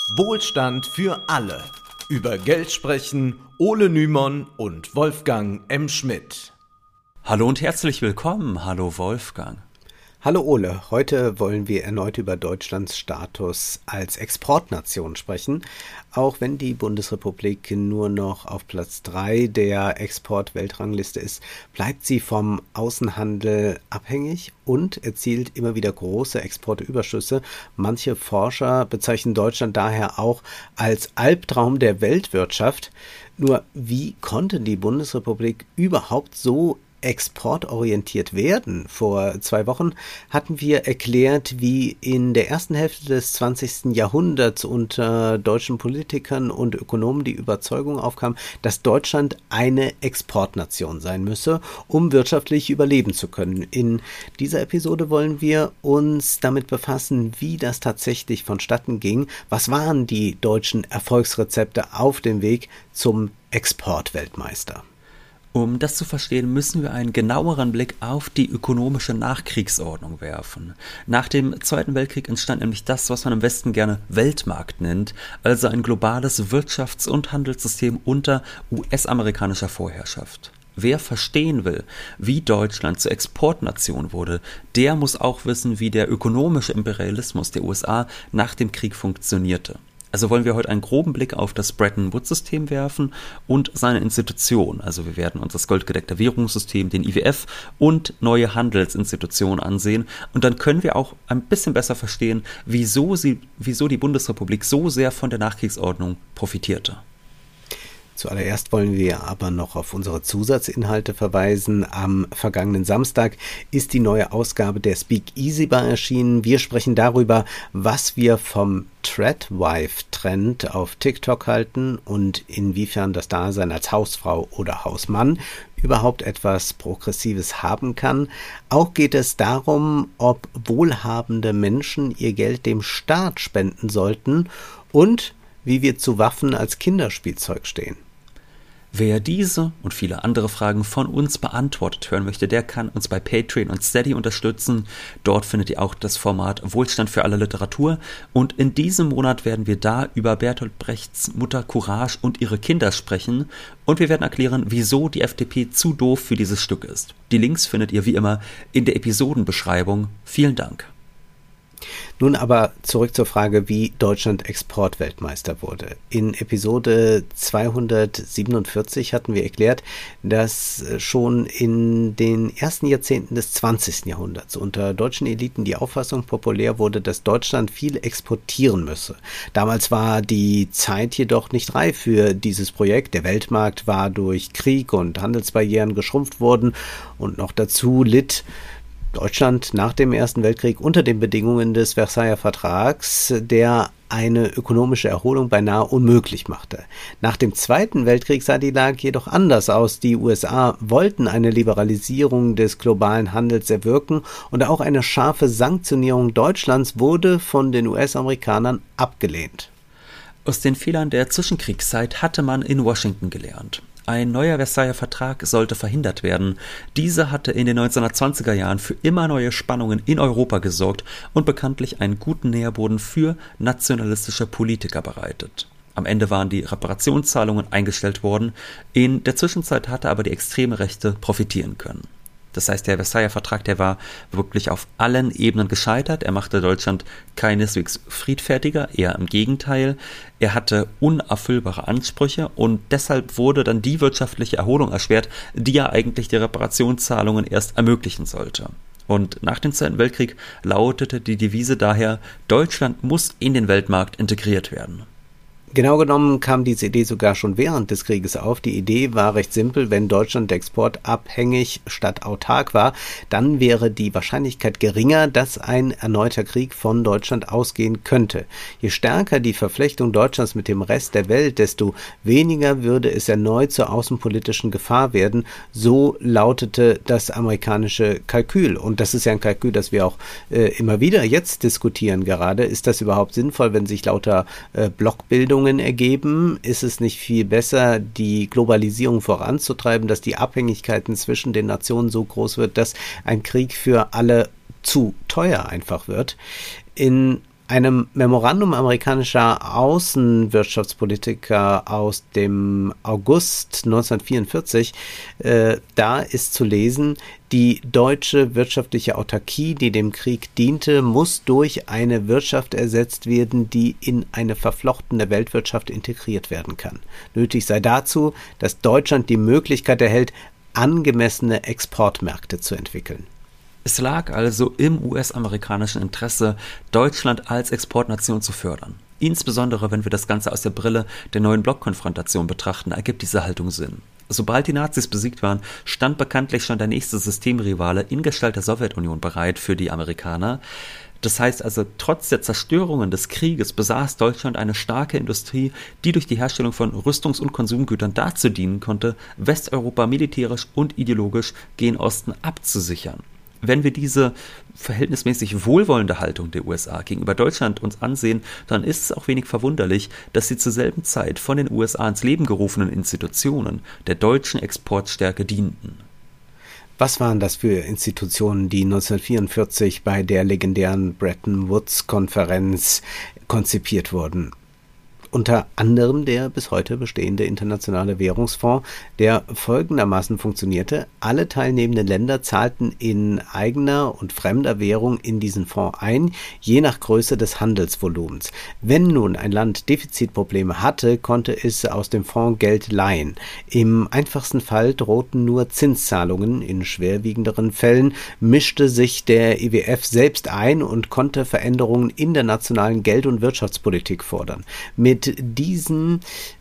Wohlstand für alle. Über Geld sprechen Ole Nymon und Wolfgang M. Schmidt. Hallo und herzlich willkommen. Hallo Wolfgang. Hallo Ole, heute wollen wir erneut über Deutschlands Status als Exportnation sprechen. Auch wenn die Bundesrepublik nur noch auf Platz 3 der Export-Weltrangliste ist, bleibt sie vom Außenhandel abhängig und erzielt immer wieder große Exportüberschüsse. Manche Forscher bezeichnen Deutschland daher auch als Albtraum der Weltwirtschaft. Nur wie konnte die Bundesrepublik überhaupt so exportorientiert werden? Vor 2 Wochen hatten wir erklärt, wie in der ersten Hälfte des 20. Jahrhunderts unter deutschen Politikern und Ökonomen die Überzeugung aufkam, dass Deutschland eine Exportnation sein müsse, um wirtschaftlich überleben zu können. In dieser Episode wollen wir uns damit befassen, wie das tatsächlich vonstatten ging. Was waren die deutschen Erfolgsrezepte auf dem Weg zum Exportweltmeister? Um das zu verstehen, müssen wir einen genaueren Blick auf die ökonomische Nachkriegsordnung werfen. Nach dem Zweiten Weltkrieg entstand nämlich das, was man im Westen gerne Weltmarkt nennt, also ein globales Wirtschafts- und Handelssystem unter US-amerikanischer Vorherrschaft. Wer verstehen will, wie Deutschland zur Exportnation wurde, der muss auch wissen, wie der ökonomische Imperialismus der USA nach dem Krieg funktionierte. Also wollen wir heute einen groben Blick auf das Bretton-Woods-System werfen und seine Institutionen. Also wir werden uns das goldgedeckte Währungssystem, den IWF und neue Handelsinstitutionen ansehen. Und dann können wir auch ein bisschen besser verstehen, wieso die Bundesrepublik so sehr von der Nachkriegsordnung profitierte. Zuallererst wollen wir aber noch auf unsere Zusatzinhalte verweisen. Am vergangenen Samstag ist die neue Ausgabe der Speak Easy Bar erschienen. Wir sprechen darüber, was wir vom Threadwife-Trend auf TikTok halten und inwiefern das Dasein als Hausfrau oder Hausmann überhaupt etwas Progressives haben kann. Auch geht es darum, ob wohlhabende Menschen ihr Geld dem Staat spenden sollten und wie wir zu Waffen als Kinderspielzeug stehen. Wer diese und viele andere Fragen von uns beantwortet hören möchte, der kann uns bei Patreon und Steady unterstützen. Dort findet ihr auch das Format Wohlstand für alle Literatur. Und in diesem Monat werden wir da über Bertolt Brechts Mutter Courage und ihre Kinder sprechen. Und wir werden erklären, wieso die FDP zu doof für dieses Stück ist. Die Links findet ihr wie immer in der Episodenbeschreibung. Vielen Dank. Nun aber zurück zur Frage, wie Deutschland Exportweltmeister wurde. In Episode 247 hatten wir erklärt, dass schon in den ersten Jahrzehnten des 20. Jahrhunderts unter deutschen Eliten die Auffassung populär wurde, dass Deutschland viel exportieren müsse. Damals war die Zeit jedoch nicht reif für dieses Projekt. Der Weltmarkt war durch Krieg und Handelsbarrieren geschrumpft worden und noch dazu litt Deutschland nach dem Ersten Weltkrieg unter den Bedingungen des Versailler Vertrags, der eine ökonomische Erholung beinahe unmöglich machte. Nach dem Zweiten Weltkrieg sah die Lage jedoch anders aus. Die USA wollten eine Liberalisierung des globalen Handels erwirken und auch eine scharfe Sanktionierung Deutschlands wurde von den US-Amerikanern abgelehnt. Aus den Fehlern der Zwischenkriegszeit hatte man in Washington gelernt. Ein neuer Versailler Vertrag sollte verhindert werden. Dieser hatte in den 1920er Jahren für immer neue Spannungen in Europa gesorgt und bekanntlich einen guten Nährboden für nationalistische Politiker bereitet. Am Ende waren die Reparationszahlungen eingestellt worden. In der Zwischenzeit hatte aber die extreme Rechte profitieren können. Das heißt, der Versailler Vertrag, der war wirklich auf allen Ebenen gescheitert. Er machte Deutschland keineswegs friedfertiger, eher im Gegenteil. Er hatte unerfüllbare Ansprüche und deshalb wurde dann die wirtschaftliche Erholung erschwert, die ja eigentlich die Reparationszahlungen erst ermöglichen sollte. Und nach dem Zweiten Weltkrieg lautete die Devise daher, Deutschland muss in den Weltmarkt integriert werden. Genau genommen kam diese Idee sogar schon während des Krieges auf. Die Idee war recht simpel: Wenn Deutschland exportabhängig statt autark war, dann wäre die Wahrscheinlichkeit geringer, dass ein erneuter Krieg von Deutschland ausgehen könnte. Je stärker die Verflechtung Deutschlands mit dem Rest der Welt, desto weniger würde es erneut zur außenpolitischen Gefahr werden. So lautete das amerikanische Kalkül. Und das ist ja ein Kalkül, das wir auch immer wieder jetzt diskutieren gerade. Ist das überhaupt sinnvoll, wenn sich lauter Blockbildungen ergeben? Ist es nicht viel besser, die Globalisierung voranzutreiben, dass die Abhängigkeiten zwischen den Nationen so groß wird, dass ein Krieg für alle zu teuer einfach wird? In Einem Memorandum amerikanischer Außenwirtschaftspolitiker aus dem August 1944, da ist zu lesen, die deutsche wirtschaftliche Autarkie, die dem Krieg diente, muss durch eine Wirtschaft ersetzt werden, die in eine verflochtene Weltwirtschaft integriert werden kann. Nötig sei dazu, dass Deutschland die Möglichkeit erhält, angemessene Exportmärkte zu entwickeln. Es lag also im US-amerikanischen Interesse, Deutschland als Exportnation zu fördern. Insbesondere, wenn wir das Ganze aus der Brille der neuen Blockkonfrontation betrachten, ergibt diese Haltung Sinn. Sobald die Nazis besiegt waren, stand bekanntlich schon der nächste Systemrivale in Gestalt der Sowjetunion bereit für die Amerikaner. Das heißt also, trotz der Zerstörungen des Krieges besaß Deutschland eine starke Industrie, die durch die Herstellung von Rüstungs- und Konsumgütern dazu dienen konnte, Westeuropa militärisch und ideologisch gen Osten abzusichern. Wenn wir diese verhältnismäßig wohlwollende Haltung der USA gegenüber Deutschland uns ansehen, dann ist es auch wenig verwunderlich, dass die zur selben Zeit von den USA ins Leben gerufenen Institutionen der deutschen Exportstärke dienten. Was waren das für Institutionen, die 1944 bei der legendären Bretton-Woods-Konferenz konzipiert wurden? Unter anderem der bis heute bestehende Internationale Währungsfonds, der folgendermaßen funktionierte: Alle teilnehmenden Länder zahlten in eigener und fremder Währung in diesen Fonds ein, je nach Größe des Handelsvolumens. Wenn nun ein Land Defizitprobleme hatte, konnte es aus dem Fonds Geld leihen. Im einfachsten Fall drohten nur Zinszahlungen, in schwerwiegenderen Fällen mischte sich der IWF selbst ein und konnte Veränderungen in der nationalen Geld- und Wirtschaftspolitik fordern. Mit diesen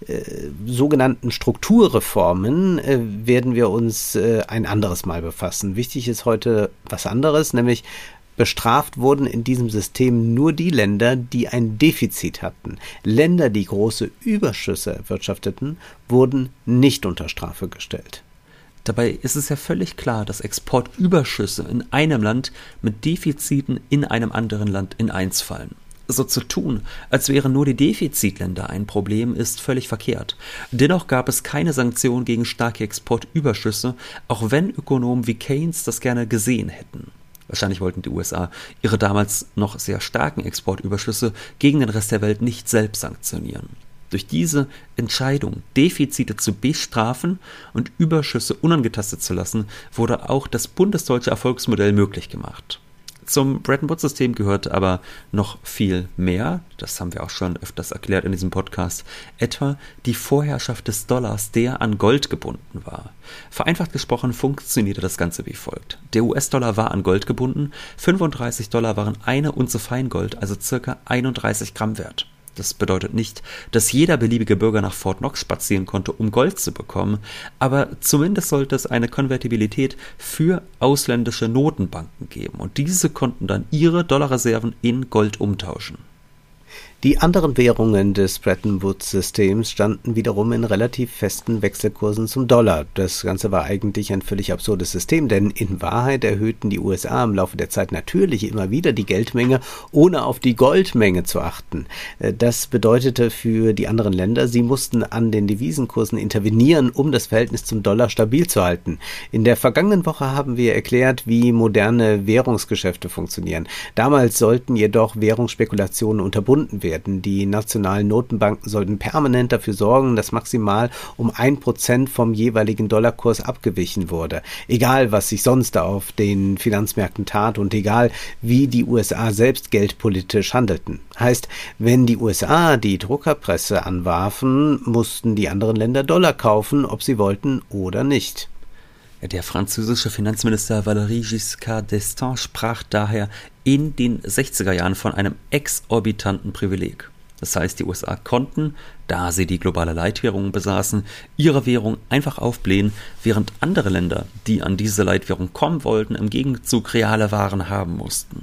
sogenannten Strukturreformen werden wir uns ein anderes Mal befassen. Wichtig ist heute was anderes, nämlich bestraft wurden in diesem System nur die Länder, die ein Defizit hatten. Länder, die große Überschüsse erwirtschafteten, wurden nicht unter Strafe gestellt. Dabei ist es ja völlig klar, dass Exportüberschüsse in einem Land mit Defiziten in einem anderen Land in eins fallen. So zu tun, als wären nur die Defizitländer ein Problem, ist völlig verkehrt. Dennoch gab es keine Sanktionen gegen starke Exportüberschüsse, auch wenn Ökonomen wie Keynes das gerne gesehen hätten. Wahrscheinlich wollten die USA ihre damals noch sehr starken Exportüberschüsse gegen den Rest der Welt nicht selbst sanktionieren. Durch diese Entscheidung, Defizite zu bestrafen und Überschüsse unangetastet zu lassen, wurde auch das bundesdeutsche Erfolgsmodell möglich gemacht. Zum Bretton-Woods-System gehört aber noch viel mehr, das haben wir auch schon öfters erklärt in diesem Podcast, etwa die Vorherrschaft des Dollars, der an Gold gebunden war. Vereinfacht gesprochen funktionierte das Ganze wie folgt. Der US-Dollar war an Gold gebunden, 35 Dollar waren eine Unze Feingold, also ca. 31 Gramm wert. Das bedeutet nicht, dass jeder beliebige Bürger nach Fort Knox spazieren konnte, um Gold zu bekommen, aber zumindest sollte es eine Konvertibilität für ausländische Notenbanken geben und diese konnten dann ihre Dollarreserven in Gold umtauschen. Die anderen Währungen des Bretton-Woods-Systems standen wiederum in relativ festen Wechselkursen zum Dollar. Das Ganze war eigentlich ein völlig absurdes System, denn in Wahrheit erhöhten die USA im Laufe der Zeit natürlich immer wieder die Geldmenge, ohne auf die Goldmenge zu achten. Das bedeutete für die anderen Länder, sie mussten an den Devisenkursen intervenieren, um das Verhältnis zum Dollar stabil zu halten. In der vergangenen Woche haben wir erklärt, wie moderne Währungsgeschäfte funktionieren. Damals sollten jedoch Währungsspekulationen unterbunden werden. Die nationalen Notenbanken sollten permanent dafür sorgen, dass maximal um 1% vom jeweiligen Dollarkurs abgewichen wurde. Egal, was sich sonst auf den Finanzmärkten tat und egal, wie die USA selbst geldpolitisch handelten. Heißt, wenn die USA die Druckerpresse anwarfen, mussten die anderen Länder Dollar kaufen, ob sie wollten oder nicht. Der französische Finanzminister Valéry Giscard d'Estaing sprach daher in den 60er Jahren von einem exorbitanten Privileg. Das heißt, die USA konnten, da sie die globale Leitwährung besaßen, ihre Währung einfach aufblähen, während andere Länder, die an diese Leitwährung kommen wollten, im Gegenzug reale Waren haben mussten.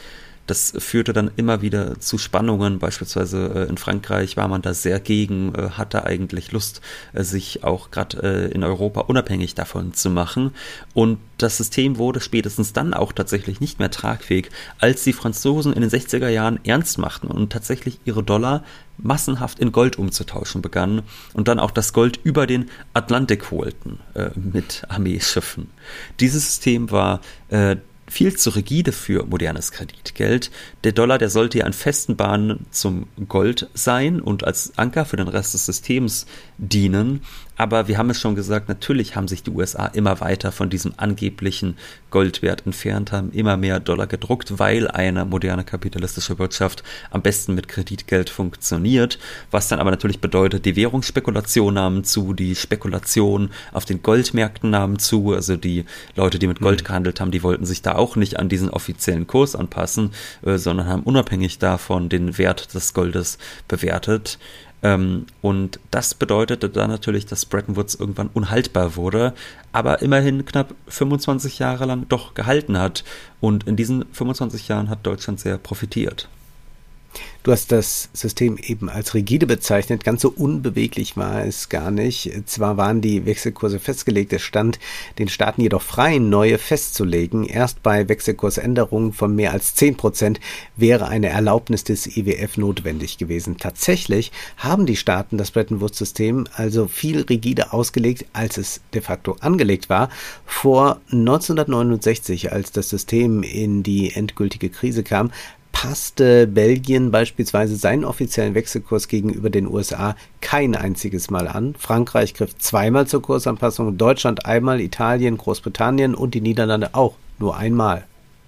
Das führte dann immer wieder zu Spannungen, beispielsweise in Frankreich war man da sehr gegen, hatte eigentlich Lust, sich auch gerade in Europa unabhängig davon zu machen. Und das System wurde spätestens dann auch tatsächlich nicht mehr tragfähig, als die Franzosen in den 60er Jahren ernst machten und tatsächlich ihre Dollar massenhaft in Gold umzutauschen begannen und dann auch das Gold über den Atlantik holten mit Armeeschiffen. Dieses System war viel zu rigide für modernes Kreditgeld. Der Dollar, der sollte ja an festen Bahnen zum Gold sein und als Anker für den Rest des Systems dienen. Aber wir haben es schon gesagt, natürlich haben sich die USA immer weiter von diesem angeblichen Goldwert entfernt, haben immer mehr Dollar gedruckt, weil eine moderne kapitalistische Wirtschaft am besten mit Kreditgeld funktioniert. Was dann aber natürlich bedeutet, die Währungsspekulation nahm zu, die Spekulation auf den Goldmärkten nahm zu. Also die Leute, die mit Gold gehandelt haben, die wollten sich da auch nicht an diesen offiziellen Kurs anpassen, sondern haben unabhängig davon den Wert des Goldes bewertet. Und das bedeutete dann natürlich, dass Bretton Woods irgendwann unhaltbar wurde, aber immerhin knapp 25 Jahre lang doch gehalten hat. Und in diesen 25 Jahren hat Deutschland sehr profitiert. Du hast das System eben als rigide bezeichnet. Ganz so unbeweglich war es gar nicht. Zwar waren die Wechselkurse festgelegt, es stand den Staaten jedoch frei, neue festzulegen. Erst bei Wechselkursänderungen von mehr als 10% wäre eine Erlaubnis des IWF notwendig gewesen. Tatsächlich haben die Staaten das Bretton-Woods-System also viel rigider ausgelegt, als es de facto angelegt war. Vor 1969, als das System in die endgültige Krise kam, passte Belgien beispielsweise seinen offiziellen Wechselkurs gegenüber den USA kein einziges Mal an. Frankreich griff zweimal zur Kursanpassung, Deutschland einmal, Italien, Großbritannien und die Niederlande auch nur einmal.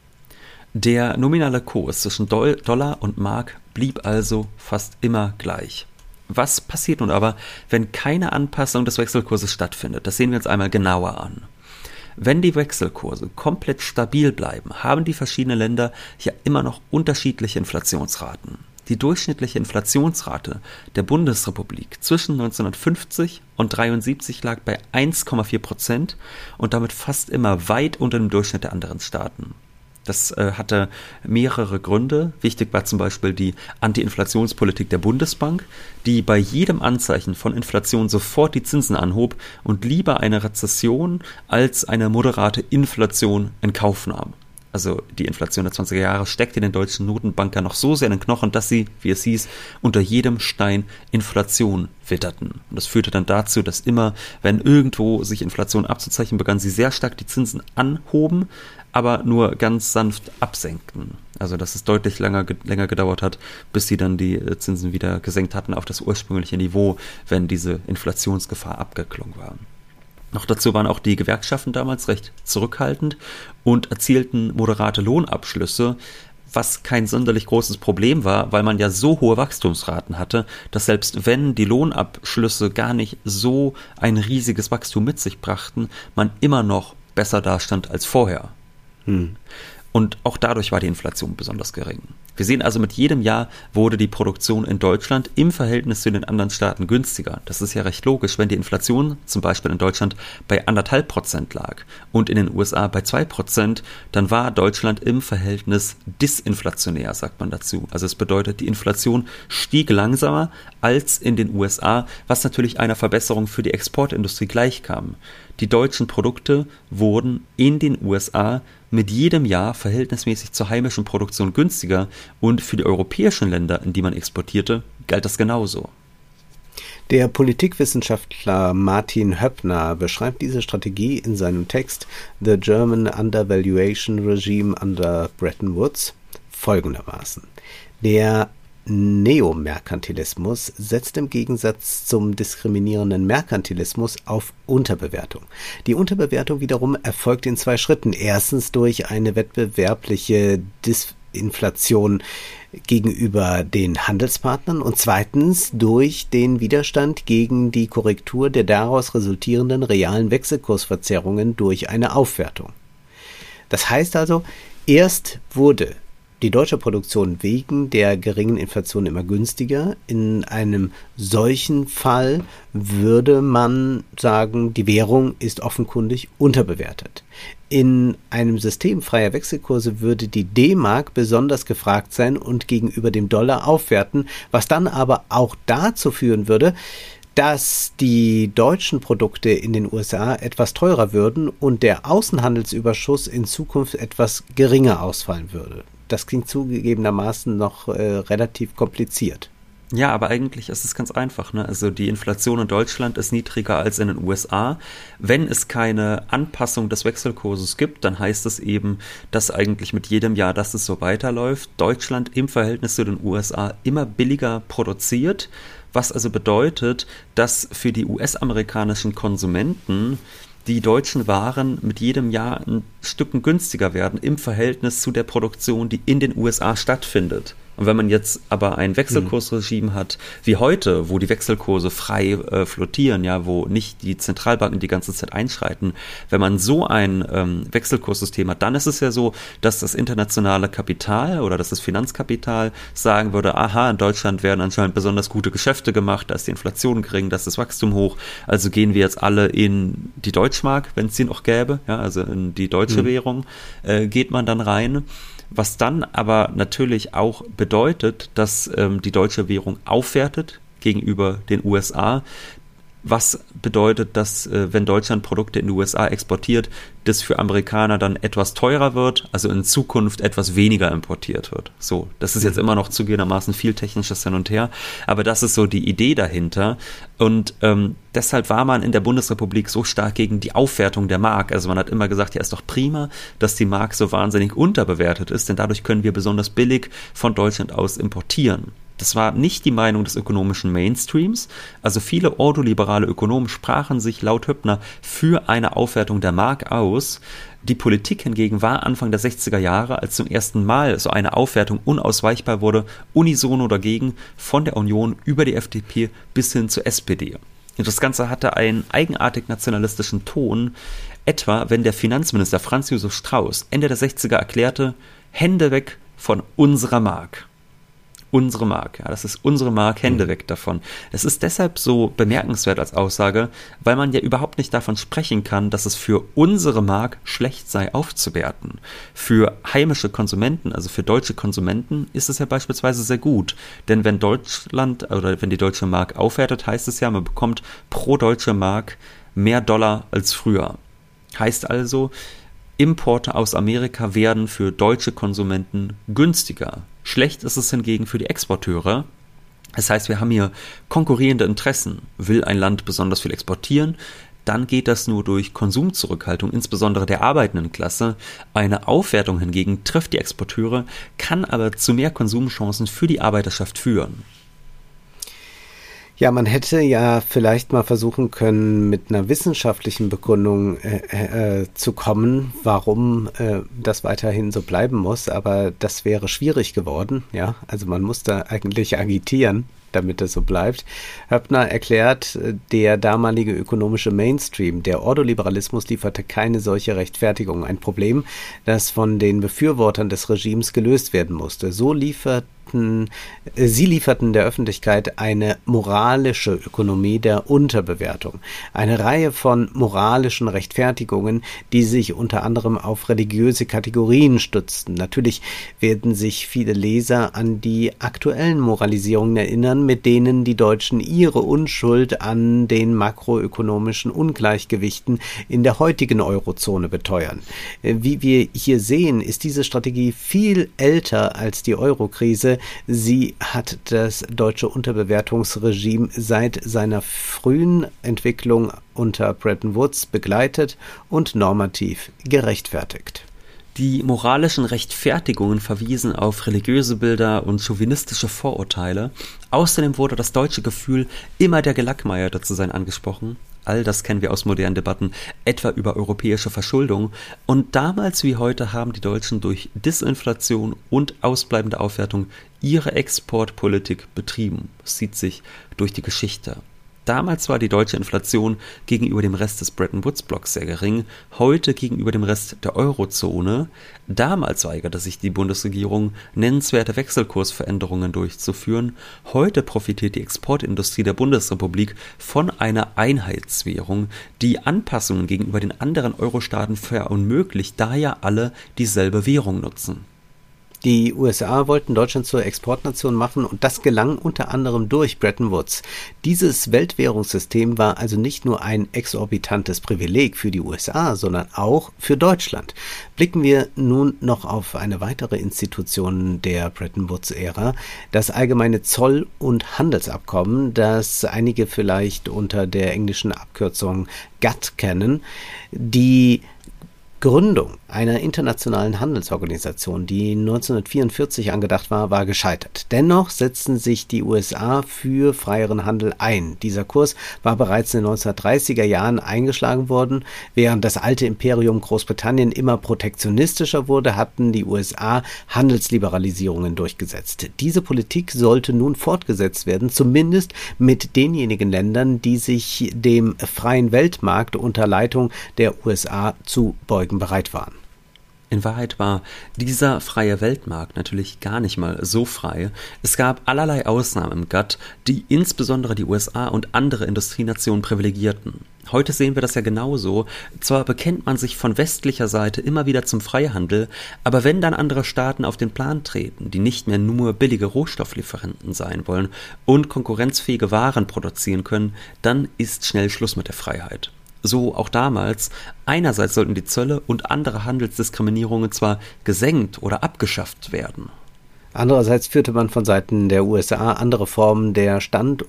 Der nominale Kurs zwischen Dollar und Mark blieb also fast immer gleich. Was passiert nun aber, wenn keine Anpassung des Wechselkurses stattfindet? Das sehen wir uns einmal genauer an. Wenn die Wechselkurse komplett stabil bleiben, haben die verschiedenen Länder ja immer noch unterschiedliche Inflationsraten. Die durchschnittliche Inflationsrate der Bundesrepublik zwischen 1950 und 1973 lag bei 1,4% und damit fast immer weit unter dem Durchschnitt der anderen Staaten. Das hatte mehrere Gründe. Wichtig war zum Beispiel die Anti-Inflationspolitik der Bundesbank, die bei jedem Anzeichen von Inflation sofort die Zinsen anhob und lieber eine Rezession als eine moderate Inflation in Kauf nahm. Also die Inflation der 20er Jahre steckte den deutschen Notenbankern noch so sehr in den Knochen, dass sie, wie es hieß, unter jedem Stein Inflation witterten. Und das führte dann dazu, dass immer, wenn irgendwo sich Inflation abzuzeichnen begann, sie sehr stark die Zinsen anhoben, aber nur ganz sanft absenkten. Also dass es deutlich länger gedauert hat, bis sie dann die Zinsen wieder gesenkt hatten auf das ursprüngliche Niveau, wenn diese Inflationsgefahr abgeklungen war. Noch dazu waren auch die Gewerkschaften damals recht zurückhaltend und erzielten moderate Lohnabschlüsse, was kein sonderlich großes Problem war, weil man ja so hohe Wachstumsraten hatte, dass selbst wenn die Lohnabschlüsse gar nicht so ein riesiges Wachstum mit sich brachten, man immer noch besser dastand als vorher. Und auch dadurch war die Inflation besonders gering. Wir sehen also, mit jedem Jahr wurde die Produktion in Deutschland im Verhältnis zu den anderen Staaten günstiger. Das ist ja recht logisch, wenn die Inflation zum Beispiel in Deutschland bei 1,5% lag und in den USA bei 2%, dann war Deutschland im Verhältnis disinflationär, sagt man dazu. Also es bedeutet, die Inflation stieg langsamer als in den USA, was natürlich einer Verbesserung für die Exportindustrie gleichkam. Die deutschen Produkte wurden in den USA mit jedem Jahr verhältnismäßig zur heimischen Produktion günstiger und für die europäischen Länder, in die man exportierte, galt das genauso. Der Politikwissenschaftler Martin Höppner beschreibt diese Strategie in seinem Text The German Undervaluation Regime under Bretton Woods folgendermaßen. Der Neomerkantilismus setzt im Gegensatz zum diskriminierenden Merkantilismus auf Unterbewertung. Die Unterbewertung wiederum erfolgt in zwei Schritten. Erstens durch eine wettbewerbliche Disinflation gegenüber den Handelspartnern und zweitens durch den Widerstand gegen die Korrektur der daraus resultierenden realen Wechselkursverzerrungen durch eine Aufwertung. Das heißt also, erst wurde die deutsche Produktion wegen der geringen Inflation immer günstiger. In einem solchen Fall würde man sagen, die Währung ist offenkundig unterbewertet. In einem System freier Wechselkurse würde die D-Mark besonders gefragt sein und gegenüber dem Dollar aufwerten, was dann aber auch dazu führen würde, dass die deutschen Produkte in den USA etwas teurer würden und der Außenhandelsüberschuss in Zukunft etwas geringer ausfallen würde. Das klingt zugegebenermaßen noch relativ kompliziert. Ja, aber eigentlich ist es ganz einfach, ne? Also die Inflation in Deutschland ist niedriger als in den USA. Wenn es keine Anpassung des Wechselkurses gibt, dann heißt es eben, dass eigentlich mit jedem Jahr, dass es so weiterläuft, Deutschland im Verhältnis zu den USA immer billiger produziert, was also bedeutet, dass für die US-amerikanischen Konsumenten die deutschen Waren mit jedem Jahr ein Stück günstiger werden im Verhältnis zu der Produktion, die in den USA stattfindet. Und wenn man jetzt aber ein Wechselkursregime hat, wie heute, wo die Wechselkurse frei flottieren, ja, wo nicht die Zentralbanken die ganze Zeit einschreiten, wenn man so ein Wechselkurssystem hat, dann ist es ja so, dass das internationale Kapital oder dass das Finanzkapital sagen würde, aha, in Deutschland werden anscheinend besonders gute Geschäfte gemacht, da ist die Inflation gering, da ist das Wachstum hoch, also gehen wir jetzt alle in die Deutschmark, wenn es sie noch gäbe, ja, also in die deutsche Währung, geht man dann rein. Was dann aber natürlich auch bedeutet, dass die deutsche Währung aufwertet gegenüber den USA, was bedeutet, dass wenn Deutschland Produkte in die USA exportiert, das für Amerikaner dann etwas teurer wird, also in Zukunft etwas weniger importiert wird. So, das ist jetzt immer noch zugegebenermaßen viel technisches Hin und Her, aber das ist so die Idee dahinter. Und deshalb war man in der Bundesrepublik so stark gegen die Aufwertung der Mark. Also man hat immer gesagt, ja, ist doch prima, dass die Mark so wahnsinnig unterbewertet ist, denn dadurch können wir besonders billig von Deutschland aus importieren. Das war nicht die Meinung des ökonomischen Mainstreams. Also viele ordoliberale Ökonomen sprachen sich laut Hübner für eine Aufwertung der Mark aus. Die Politik hingegen war Anfang der 60er Jahre, als zum ersten Mal so eine Aufwertung unausweichbar wurde, unisono dagegen von der Union über die FDP bis hin zur SPD. Und das Ganze hatte einen eigenartig nationalistischen Ton, etwa wenn der Finanzminister Franz Josef Strauß Ende der 60er erklärte, Hände weg von unserer Mark. Unsere Mark, ja, das ist unsere Mark, Hände weg davon. Es ist deshalb so bemerkenswert als Aussage, weil man ja überhaupt nicht davon sprechen kann, dass es für unsere Mark schlecht sei aufzuwerten. Für heimische Konsumenten, also für deutsche Konsumenten, ist es ja beispielsweise sehr gut. Denn wenn Deutschland oder wenn die deutsche Mark aufwertet, heißt es ja, man bekommt pro deutsche Mark mehr Dollar als früher. Heißt also, Importe aus Amerika werden für deutsche Konsumenten günstiger. Schlecht ist es hingegen für die Exporteure. Das heißt, wir haben hier konkurrierende Interessen. Will ein Land besonders viel exportieren, dann geht das nur durch Konsumzurückhaltung, insbesondere der arbeitenden Klasse. Eine Aufwertung hingegen trifft die Exporteure, kann aber zu mehr Konsumchancen für die Arbeiterschaft führen. Ja, man hätte ja vielleicht mal versuchen können, mit einer wissenschaftlichen Begründung zu kommen, warum das weiterhin so bleiben muss, aber das wäre schwierig geworden, ja. Also man muss da eigentlich agitieren, damit es so bleibt. Höppner erklärt, der damalige ökonomische Mainstream, der Ordoliberalismus lieferte keine solche Rechtfertigung. Ein Problem, das von den Befürwortern des Regimes gelöst werden musste. Sie lieferten der Öffentlichkeit eine moralische Ökonomie der Unterbewertung. Eine Reihe von moralischen Rechtfertigungen, die sich unter anderem auf religiöse Kategorien stützten. Natürlich werden sich viele Leser an die aktuellen Moralisierungen erinnern, mit denen die Deutschen ihre Unschuld an den makroökonomischen Ungleichgewichten in der heutigen Eurozone beteuern. Wie wir hier sehen, ist diese Strategie viel älter als die Eurokrise. Sie hat das deutsche Unterbewertungsregime seit seiner frühen Entwicklung unter Bretton Woods begleitet und normativ gerechtfertigt. Die moralischen Rechtfertigungen verwiesen auf religiöse Bilder und chauvinistische Vorurteile. Außerdem wurde das deutsche Gefühl, immer der Gelackmeierte zu sein, angesprochen. All das kennen wir aus modernen Debatten, etwa über europäische Verschuldung. Und damals wie heute haben die Deutschen durch Disinflation und ausbleibende Aufwertung ihre Exportpolitik betrieben. Das zieht sich durch die Geschichte. Damals war die deutsche Inflation gegenüber dem Rest des Bretton-Woods-Blocks sehr gering, heute gegenüber dem Rest der Eurozone. Damals weigerte sich die Bundesregierung, nennenswerte Wechselkursveränderungen durchzuführen. Heute profitiert die Exportindustrie der Bundesrepublik von einer Einheitswährung, die Anpassungen gegenüber den anderen Euro-Staaten verunmöglicht, da ja alle dieselbe Währung nutzen. Die USA wollten Deutschland zur Exportnation machen und das gelang unter anderem durch Bretton Woods. Dieses Weltwährungssystem war also nicht nur ein exorbitantes Privileg für die USA, sondern auch für Deutschland. Blicken wir nun noch auf eine weitere Institution der Bretton Woods-Ära, das allgemeine Zoll- und Handelsabkommen, das einige vielleicht unter der englischen Abkürzung GATT kennen. Die Gründung einer internationalen Handelsorganisation, die 1944 angedacht war, war gescheitert. Dennoch setzten sich die USA für freieren Handel ein. Dieser Kurs war bereits in den 1930er Jahren eingeschlagen worden. Während das alte Imperium Großbritannien immer protektionistischer wurde, hatten die USA Handelsliberalisierungen durchgesetzt. Diese Politik sollte nun fortgesetzt werden, zumindest mit denjenigen Ländern, die sich dem freien Weltmarkt unter Leitung der USA zu beugen bereit waren. In Wahrheit war dieser freie Weltmarkt natürlich gar nicht mal so frei. Es gab allerlei Ausnahmen im GATT, die insbesondere die USA und andere Industrienationen privilegierten. Heute sehen wir das ja genauso. Zwar bekennt man sich von westlicher Seite immer wieder zum Freihandel, aber wenn dann andere Staaten auf den Plan treten, die nicht mehr nur billige Rohstofflieferanten sein wollen und konkurrenzfähige Waren produzieren können, dann ist schnell Schluss mit der Freiheit. So auch damals. Einerseits sollten die Zölle und andere Handelsdiskriminierungen zwar gesenkt oder abgeschafft werden. Andererseits führte man von Seiten der USA andere Formen des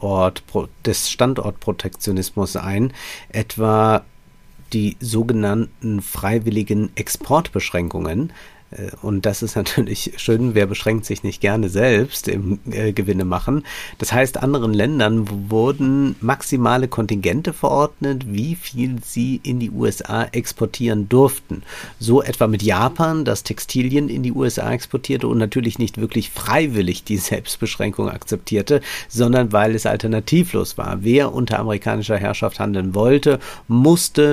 Standortprotektionismus ein, etwa die sogenannten freiwilligen Exportbeschränkungen. Und das ist natürlich schön, wer beschränkt sich nicht gerne selbst im Gewinne machen. Das heißt, anderen Ländern wurden maximale Kontingente verordnet, wie viel sie in die USA exportieren durften. So etwa mit Japan, das Textilien in die USA exportierte und natürlich nicht wirklich freiwillig die Selbstbeschränkung akzeptierte, sondern weil es alternativlos war. Wer unter amerikanischer Herrschaft handeln wollte, musste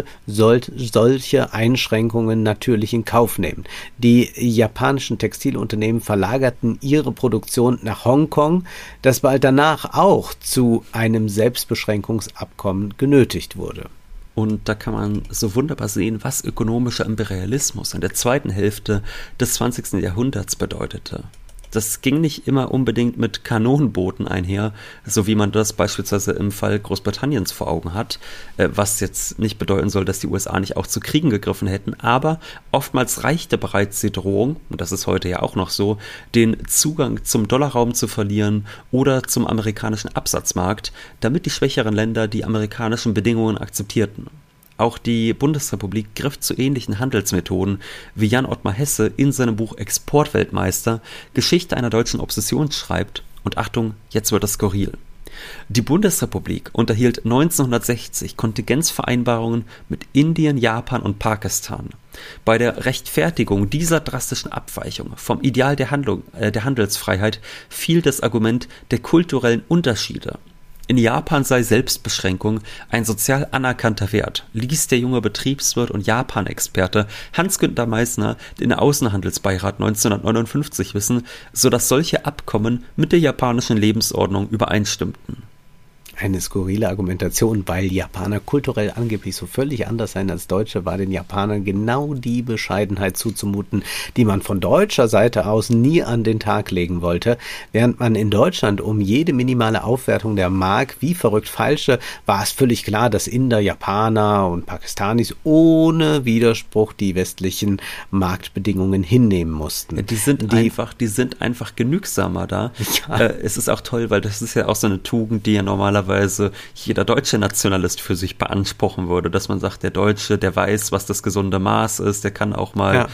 solche Einschränkungen natürlich in Kauf nehmen. Die japanischen Textilunternehmen verlagerten ihre Produktion nach Hongkong, das bald danach auch zu einem Selbstbeschränkungsabkommen genötigt wurde. Und da kann man so wunderbar sehen, was ökonomischer Imperialismus in der zweiten Hälfte des 20. Jahrhunderts bedeutete. Das ging nicht immer unbedingt mit Kanonenbooten einher, so wie man das beispielsweise im Fall Großbritanniens vor Augen hat, was jetzt nicht bedeuten soll, dass die USA nicht auch zu Kriegen gegriffen hätten, aber oftmals reichte bereits die Drohung, und das ist heute ja auch noch so, den Zugang zum Dollarraum zu verlieren oder zum amerikanischen Absatzmarkt, damit die schwächeren Länder die amerikanischen Bedingungen akzeptierten. Auch die Bundesrepublik griff zu ähnlichen Handelsmethoden, wie Jan Ottmar Hesse in seinem Buch Exportweltmeister Geschichte einer deutschen Obsession schreibt. Und Achtung, jetzt wird es skurril. Die Bundesrepublik unterhielt 1960 Kontingenzvereinbarungen mit Indien, Japan und Pakistan. Bei der Rechtfertigung dieser drastischen Abweichung vom Ideal der Handelsfreiheit fiel das Argument der kulturellen Unterschiede. In Japan sei Selbstbeschränkung ein sozial anerkannter Wert, ließ der junge Betriebswirt und Japan-Experte Hans-Günther Meissner den Außenhandelsbeirat 1959 wissen, sodass solche Abkommen mit der japanischen Lebensordnung übereinstimmten. Eine skurrile Argumentation, weil Japaner kulturell angeblich so völlig anders seien als Deutsche, war den Japanern genau die Bescheidenheit zuzumuten, die man von deutscher Seite aus nie an den Tag legen wollte. Während man in Deutschland um jede minimale Aufwertung der Mark wie verrückt feilschte, war es völlig klar, dass Inder, Japaner und Pakistanis ohne Widerspruch die westlichen Marktbedingungen hinnehmen mussten. Die sind einfach genügsamer da. Ja. Es ist auch toll, weil das ist ja auch so eine Tugend, die ja normalerweise jeder deutsche Nationalist für sich beanspruchen würde, dass man sagt, der Deutsche, der weiß, was das gesunde Maß ist, der kann auch mal,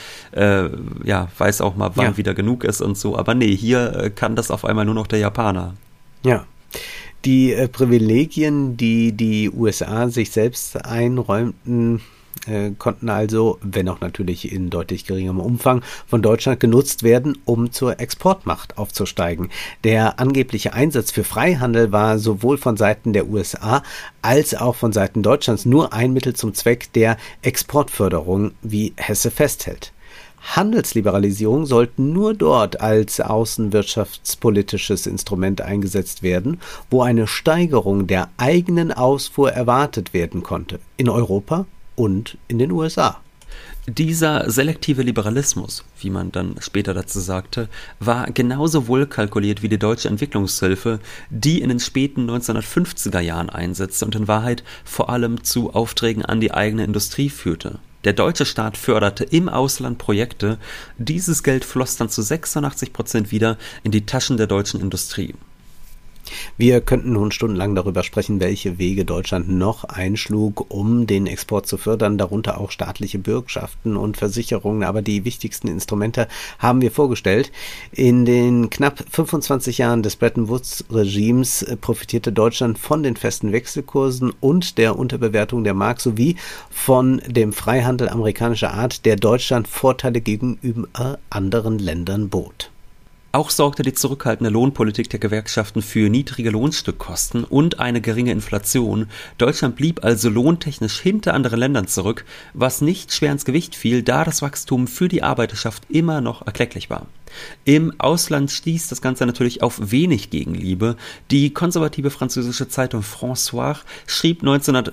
weiß auch mal, wann wieder genug ist und so. Aber nee, hier kann das auf einmal nur noch der Japaner. Ja. Die Privilegien, die die USA sich selbst einräumten, konnten also, wenn auch natürlich in deutlich geringerem Umfang, von Deutschland genutzt werden, um zur Exportmacht aufzusteigen. Der angebliche Einsatz für Freihandel war sowohl von Seiten der USA als auch von Seiten Deutschlands nur ein Mittel zum Zweck der Exportförderung, wie Hesse festhält. Handelsliberalisierung sollten nur dort als außenwirtschaftspolitisches Instrument eingesetzt werden, wo eine Steigerung der eigenen Ausfuhr erwartet werden konnte, in Europa und in den USA. Dieser selektive Liberalismus, wie man dann später dazu sagte, war genauso wohlkalkuliert wie die deutsche Entwicklungshilfe, die in den späten 1950er Jahren einsetzte und in Wahrheit vor allem zu Aufträgen an die eigene Industrie führte. Der deutsche Staat förderte im Ausland Projekte, dieses Geld floss dann zu 86% wieder in die Taschen der deutschen Industrie. Wir könnten nun stundenlang darüber sprechen, welche Wege Deutschland noch einschlug, um den Export zu fördern, darunter auch staatliche Bürgschaften und Versicherungen. Aber die wichtigsten Instrumente haben wir vorgestellt. In den knapp 25 Jahren des Bretton-Woods-Regimes profitierte Deutschland von den festen Wechselkursen und der Unterbewertung der Mark sowie von dem Freihandel amerikanischer Art, der Deutschland Vorteile gegenüber anderen Ländern bot. Auch sorgte die zurückhaltende Lohnpolitik der Gewerkschaften für niedrige Lohnstückkosten und eine geringe Inflation. Deutschland blieb also lohntechnisch hinter anderen Ländern zurück, was nicht schwer ins Gewicht fiel, da das Wachstum für die Arbeiterschaft immer noch erklecklich war. Im Ausland stieß das Ganze natürlich auf wenig Gegenliebe. Die konservative französische Zeitung François schrieb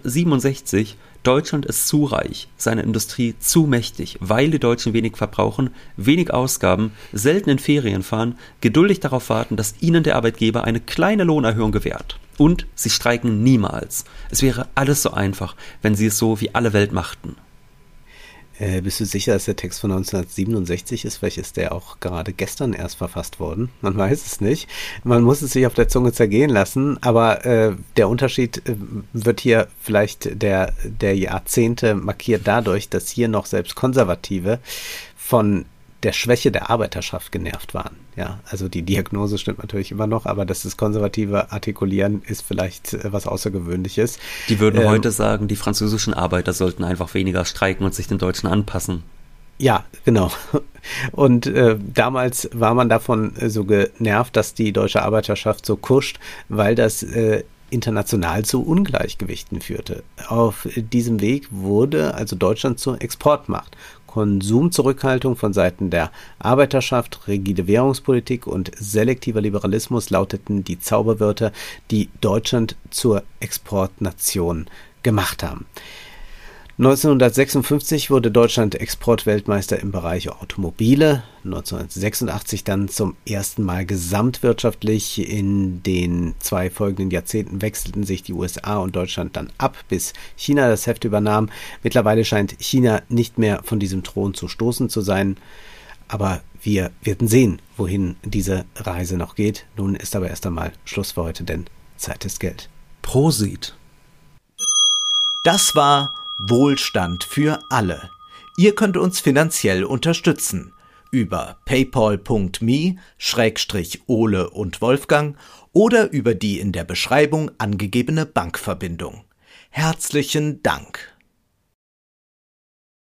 1967, Deutschland ist zu reich, seine Industrie zu mächtig, weil die Deutschen wenig verbrauchen, wenig ausgaben, selten in Ferien fahren, geduldig darauf warten, dass ihnen der Arbeitgeber eine kleine Lohnerhöhung gewährt. Und sie streiken niemals. Es wäre alles so einfach, wenn sie es so wie alle Welt machten. Bist du sicher, dass der Text von 1967 ist? Vielleicht ist der auch gerade gestern erst verfasst worden. Man weiß es nicht. Man muss es sich auf der Zunge zergehen lassen. Aber der Unterschied wird hier vielleicht der Jahrzehnte markiert dadurch, dass hier noch selbst Konservative von der Schwäche der Arbeiterschaft genervt waren. Ja, also die Diagnose stimmt natürlich immer noch, aber das konservative Artikulieren ist vielleicht was Außergewöhnliches. Die würden heute sagen, die französischen Arbeiter sollten einfach weniger streiken und sich den Deutschen anpassen. Ja, genau. Und damals war man davon so genervt, dass die deutsche Arbeiterschaft so kuscht, weil das international zu Ungleichgewichten führte. Auf diesem Weg wurde also Deutschland zur Exportmacht. Konsumzurückhaltung von Seiten der Arbeiterschaft, rigide Währungspolitik und selektiver Liberalismus lauteten die Zauberwörter, die Deutschland zur Exportnation gemacht haben. 1956 wurde Deutschland Exportweltmeister im Bereich Automobile, 1986 dann zum ersten Mal gesamtwirtschaftlich. In den 2 folgenden Jahrzehnten wechselten sich die USA und Deutschland dann ab, bis China das Heft übernahm. Mittlerweile scheint China nicht mehr von diesem Thron zu stoßen zu sein, aber wir werden sehen, wohin diese Reise noch geht. Nun ist aber erst einmal Schluss für heute, denn Zeit ist Geld. Prosit! Das war Wohlstand für alle. Ihr könnt uns finanziell unterstützen über paypal.me/Ole und Wolfgang oder über die in der Beschreibung angegebene Bankverbindung. Herzlichen Dank!